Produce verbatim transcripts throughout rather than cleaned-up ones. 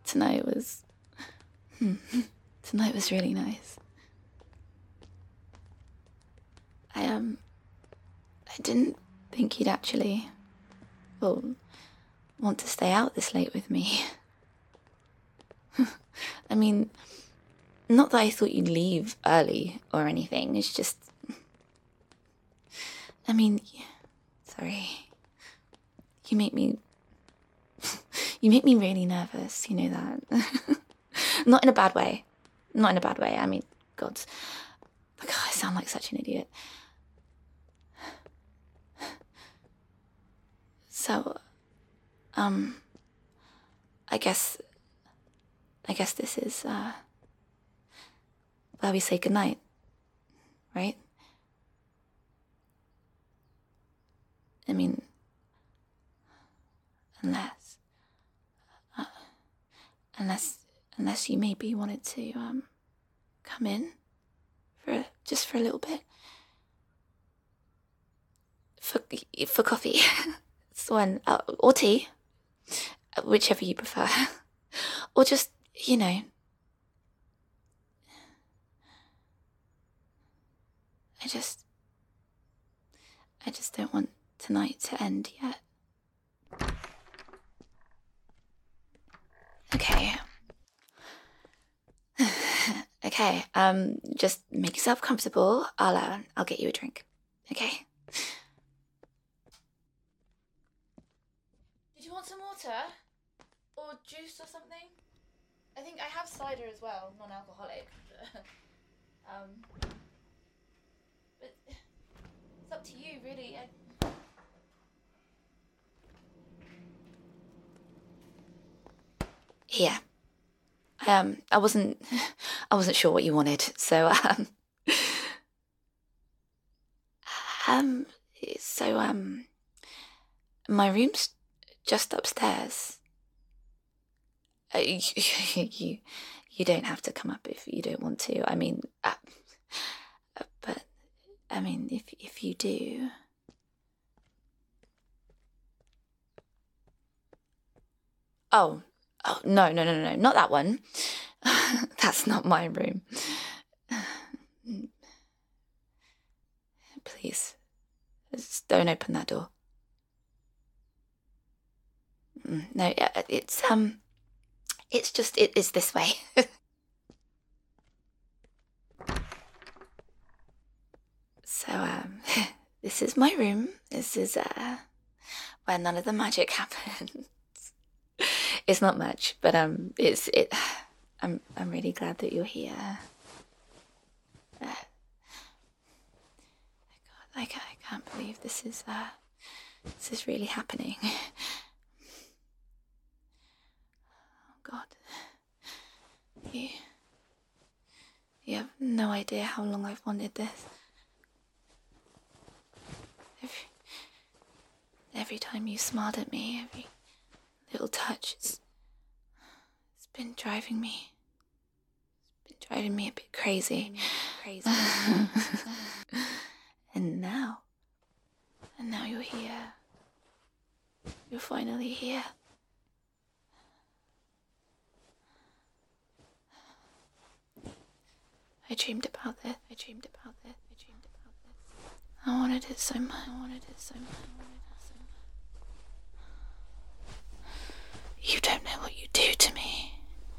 tonight was... tonight was really nice. I, um... I didn't think you'd actually... well, want to stay out this late with me. I mean, not that I thought you'd leave early or anything, it's just... I mean, sorry. You make me... you make me really nervous, you know that. Not in a bad way. Not in a bad way, I mean, God. God, I sound like such an idiot. So, um... I guess... I guess this is, uh... where we say goodnight, right? I mean... Unless... Uh, unless... Unless you maybe wanted to, um... come in? For a, just for a little bit? For, for coffee. It's one... Uh, or tea. Whichever you prefer. Or just, you know... I just... I just don't want tonight to end yet. Okay. Okay, um, just make yourself comfortable. I'll, uh, I'll get you a drink. Okay? Did you want some water? Or juice or something? I think I have cider as well, non-alcoholic. um, but it's up to you, really. I... Here. Um, I wasn't, I wasn't sure what you wanted, so um, um, so um, my room's just upstairs. Uh, you, you, you don't have to come up if you don't want to. I mean, uh, but I mean, if if you do. Oh. Oh, no, no, no, no, not that one. That's not my room. Please, just don't open that door. No, it's, um, it's just, it is this way. So, um, this is my room. This is, uh, where none of the magic happens. It's not much, but um, it's it. I'm I'm really glad that you're here. Uh, God, I can't, I can't believe this is uh, this is really happening. Oh God, you you have no idea how long I've wanted this. Every every time you smiled at me, every little touch, it's, it's been driving me, it's been driving me a bit crazy. Crazy. And now, and now you're here. You're finally here. I dreamed about this. I dreamed about this. I dreamed about this. I wanted it so much. I wanted it so much. I wanted it so much. You don't know what you do to me.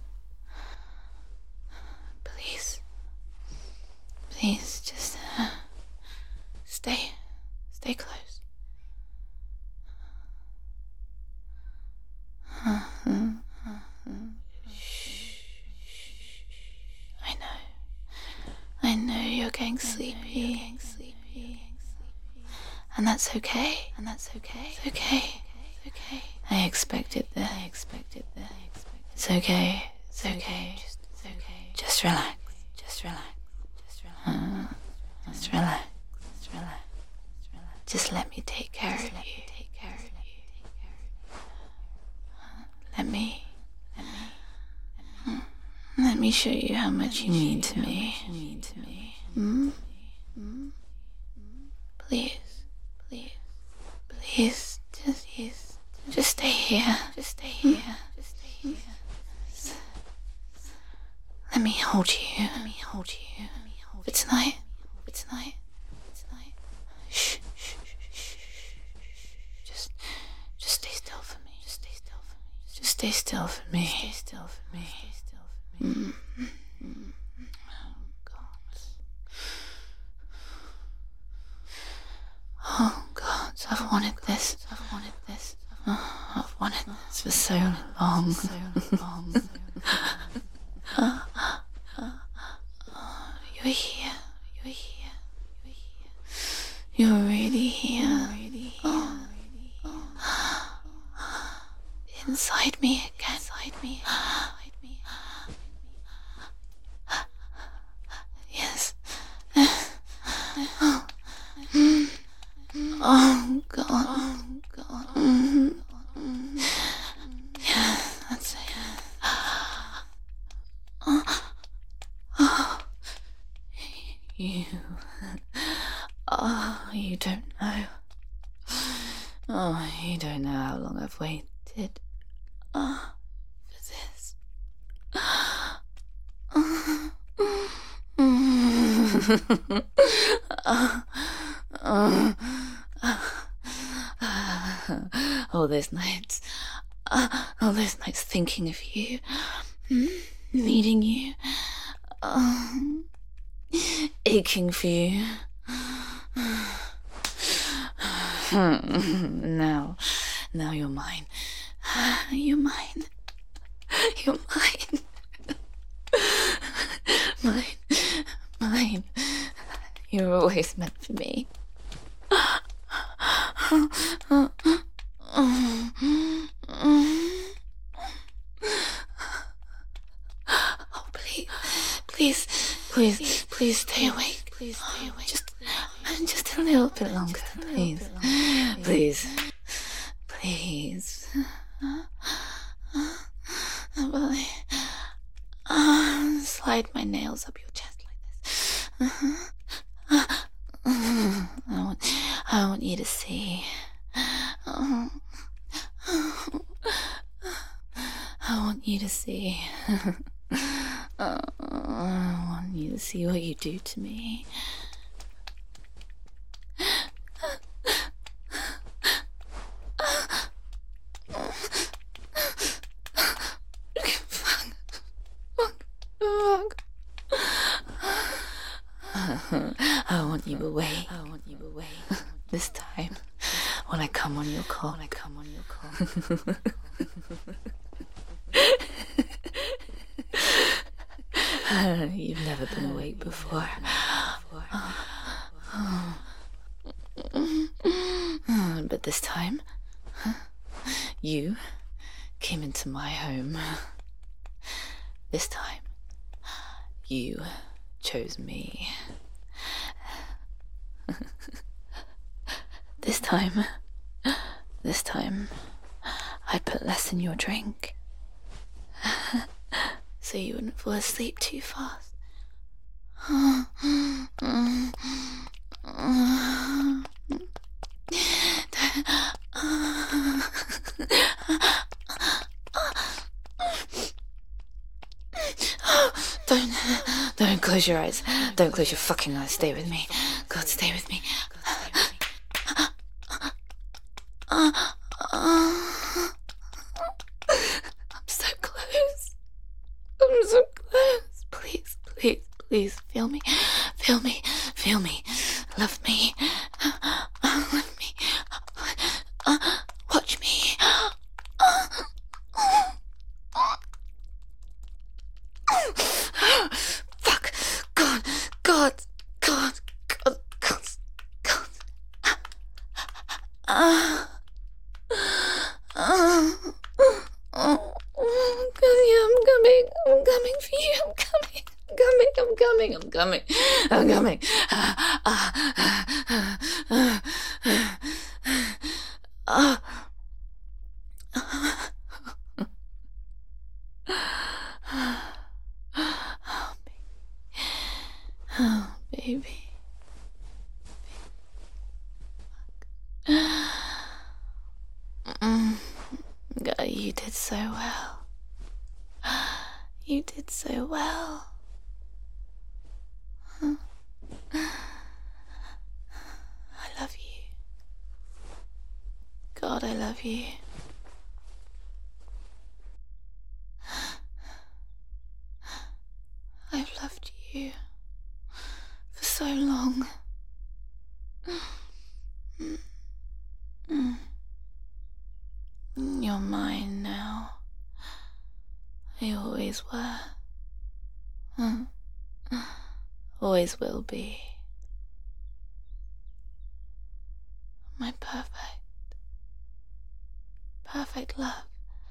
Please. Please, just uh, stay. Stay close. Shh. I know. I know you're getting sleepy. And that's okay. And that's okay. It's okay. It's okay. I expected this. I expected this. It's okay. It's okay. Just, it's okay. Just relax. Just relax. Just relax. Uh, just relax. Just relax. Just let me take care of you. Take care of you. Let me. Let me. Let me show you how much you mean to me. Hmm? Please. Please. Please. Just. Just stay here. Just stay here. Just stay here. stay still for me. Stay still for me. Stay still for me. Mm. Mm. Oh God. Oh God, I've wanted this. I've wanted this. Oh, I've wanted this for so long. So long. uh, uh, uh, you're here. You're here. You're here. You're really here. You're really here. Oh. Oh. Inside me again. Inside me. Inside me. Yes. Oh. Oh God. Oh God. Mm-hmm. Mm-hmm. Yeah, that's it. Oh. Oh. You. Oh, you don't know. Oh, you don't know how long I've waited. Oh, for this. Oh. Oh. Oh. All those nights, uh, all those nights thinking of you, needing you, uh, aching for you. Now, now you're mine. You're mine. You're mine. Mine. Mine. You're always meant for me. Oh, please, please, please, please stay awake. Please stay awake. Just, just a little bit longer, please. Please, please. Will I uh, slide my nails up your chest like this? I want, I want you to see. I want you to see. I want you to see what you do to me. I want you away. I want you away. This time, when I come on your call, when I come on your call. uh, you've never been awake before. But this time, you came into my home. This time, you chose me. This time, this time, I put less in your drink, so you wouldn't fall asleep too fast. Don't, don't close your eyes. Don't close your fucking eyes. Stay with me. God, stay with me. I'm so close. I'm so close. Please, please, please, feel me. Feel me. Feel me. Love me. Love me. Watch me. Fuck. God. God. God. God. God. God. Ah. Uh, oh, oh, yeah, I'm coming. I'm coming for you. I'm coming. I'm coming. I'm coming. I'm coming. I'm coming. Uh, uh, uh, uh, uh, uh, oh, baby. Mm. God, you did so well. You did so well. I love you. God, I love you. You're mine now. You always were. Hmm. Always will be. My perfect, perfect love.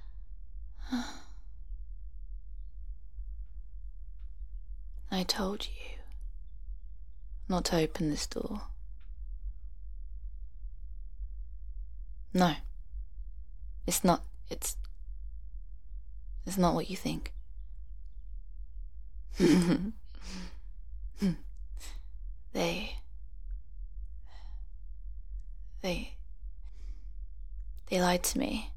I told you not to open this door. No. It's not, it's, it's not what you think. They, they, they lied to me.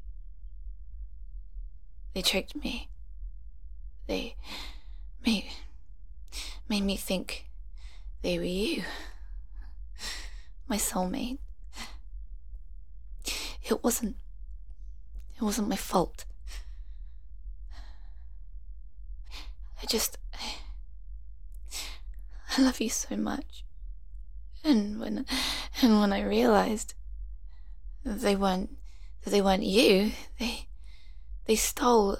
They tricked me. They made, made me think they were you. My soulmate. It wasn't, it wasn't my fault. I just, I love you so much. And when, and when I realized that they weren't, that they weren't you, they, they stole,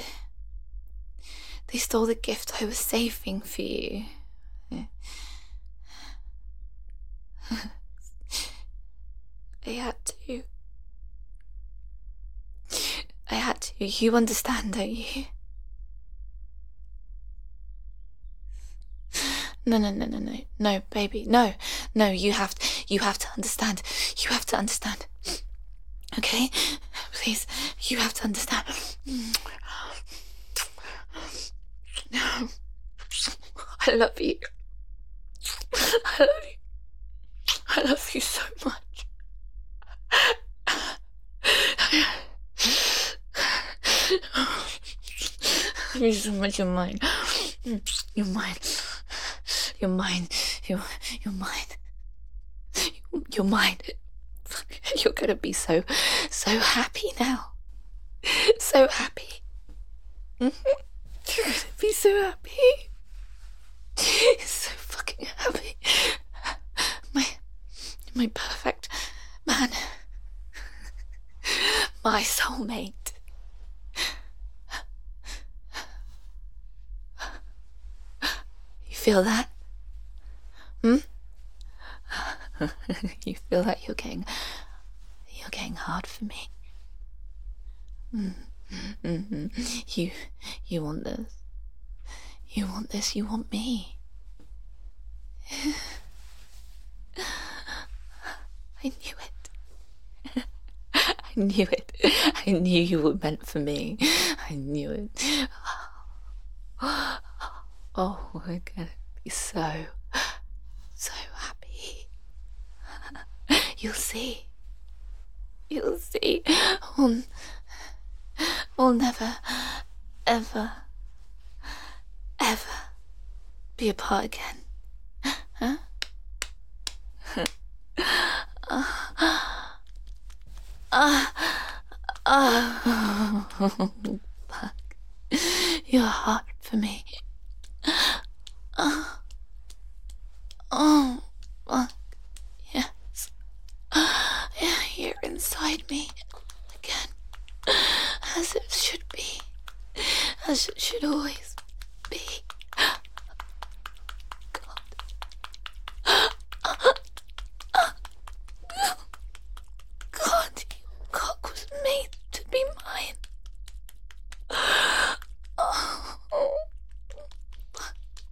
they stole the gift I was saving for you. I had to. I had to. You understand, don't you? No, no, no, no, no, no, baby, no, no. You have to. You have to understand. You have to understand. Okay, please. You have to understand. I love you. I love you. I love you so much. I love you so much. You're mine. You're mine. You're mine. You're, you're mine. You're mine. You're gonna be so, so happy now. So happy. Mm-hmm. You're gonna be so happy. So fucking happy. My, my perfect man. My soulmate. You feel that? Hmm? You feel that you're getting, you're getting hard for me. Mm-hmm. You, you want this. You want this. You want me. I knew it. I knew it. I knew you were meant for me. I knew it. Oh, we're gonna be so, so happy. You'll see. You'll see. We'll, we'll never, ever, ever be apart again. Huh? Uh, uh, fuck. You're hard for me. Uh, oh, fuck. Yes. Yeah, you're inside me again. As it should be. As it should always be. God, your cock was made to be mine. Oh, fuck.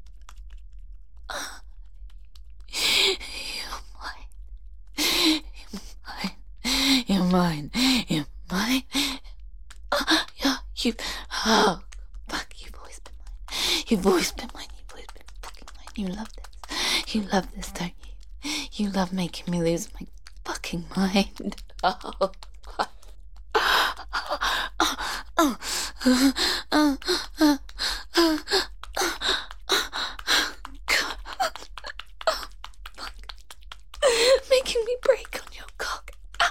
You're mine. You're mine. You're mine. Uh, yeah, you. Oh, fuck, you've always been mine. You've always been mine. You've always been fucking mine. You love this. You love this, don't you? You love making me lose my fucking mind. Oh, God. Oh, oh, oh, oh, God. Oh, fuck. Making me break on your cock.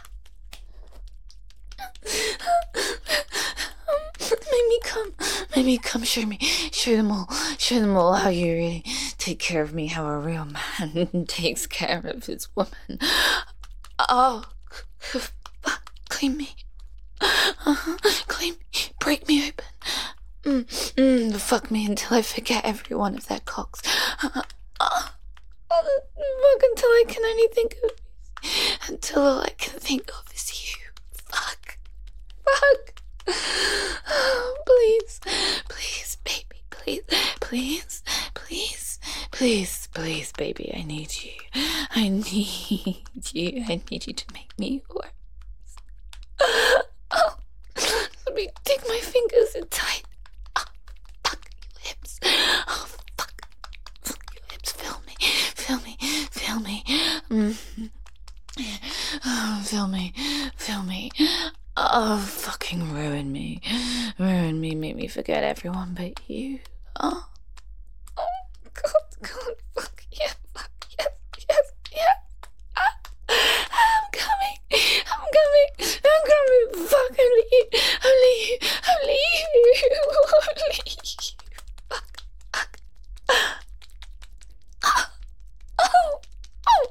Make me come. Make me come. Show me. Show them all. Show them all how you really take care of me. How a real man takes care of his woman. Oh, fuck. Clean me. Uh-huh. Claim me. Break me open. Mm, mm, fuck me until I forget every one of their cocks. Uh, uh, uh, fuck until I can only think of... Until all I can think of is you. Fuck. Fuck. Oh, please. Please, baby. Please. Please. Please. Please. Please, baby. I need you. I need you. I need you to make me yours. Oh. Let me dig my fingers in tight. Oh, fuck your hips. Oh, fuck. Fuck your hips. Feel me. Feel me. Feel me. Mm-hmm. Oh, feel me, feel me. Oh, fucking ruin me. Ruin me, make me forget everyone but you. Oh, oh God, God, fuck, yeah, fuck, yes, yes, yes. Ah, I'm coming, I'm coming, I'm coming. Fuck, only you, only you, only you, only you. Fuck, fuck. Oh, oh, oh.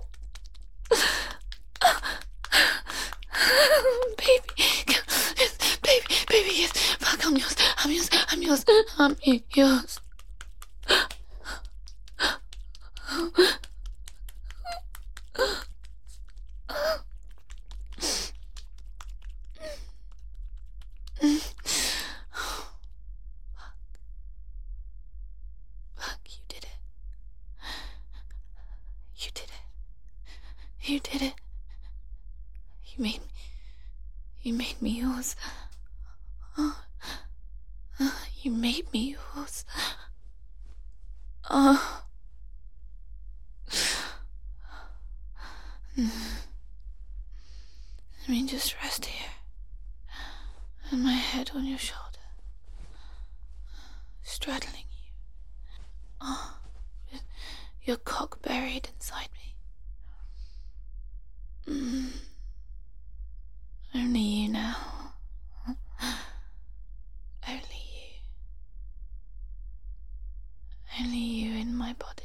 Baby, baby, baby, yes. Fuck, I'm yours, I'm yours, I'm yours, I'm yours. Fuck, you did it. You did it. You did it. You made me. You made me yours. Oh, oh, you made me yours. Oh. I mean, just rest here. And my head on your shoulder. Straddling you. Oh, with your cock buried inside me. Mm. Only you now. Only you. Only you in my body.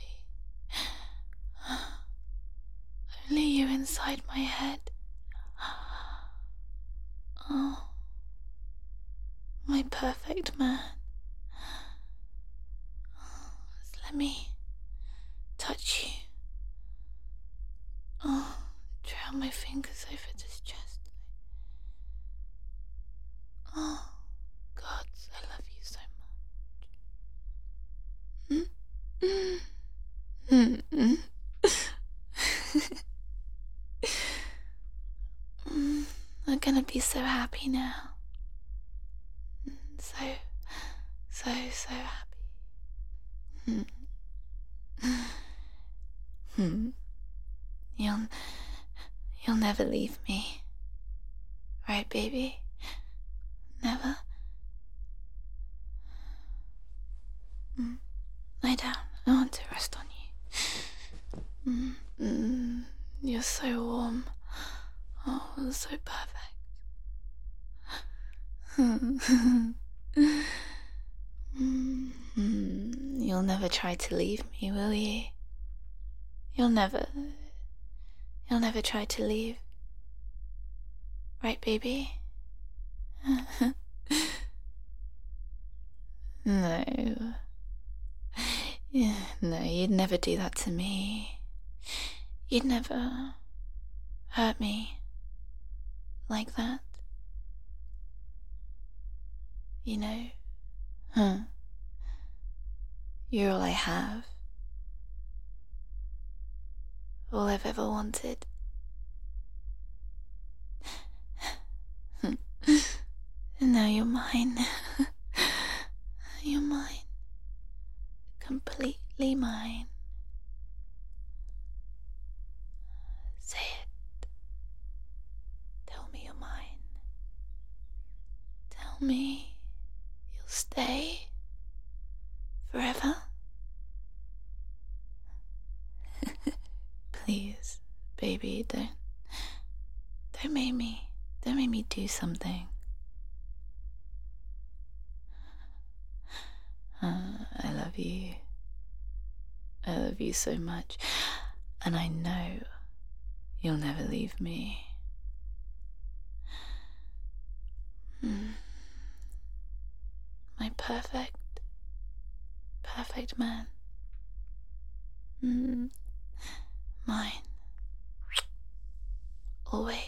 Only you inside my head. Oh, my perfect man. Just let me touch you. Oh, trail my fingers over this chest. Oh, God, I love you so much. Mm. Mm. Mm. I'm gonna be so happy now. So, so, so happy. Mm. Mm. You'll, you'll never leave me. Right, baby? Never? Mm. Lie down. I want to rest on you. Mm. Mm. You're so warm. Oh, so perfect. Mm. You'll never try to leave me, will you? You'll never... You'll never try to leave. Right, baby? No. Yeah, no, you'd never do that to me. You'd never hurt me like that. You know? Huh? You're all I have. All I've ever wanted. And now you're mine. You're mine. Completely mine. Say it. Tell me you're mine. Tell me you'll stay forever. Please, baby, don't, don't make me, don't make me do something. Uh, I love you. I love you so much, and I know you'll never leave me. perfect, perfect man. Mm. Mine. Always.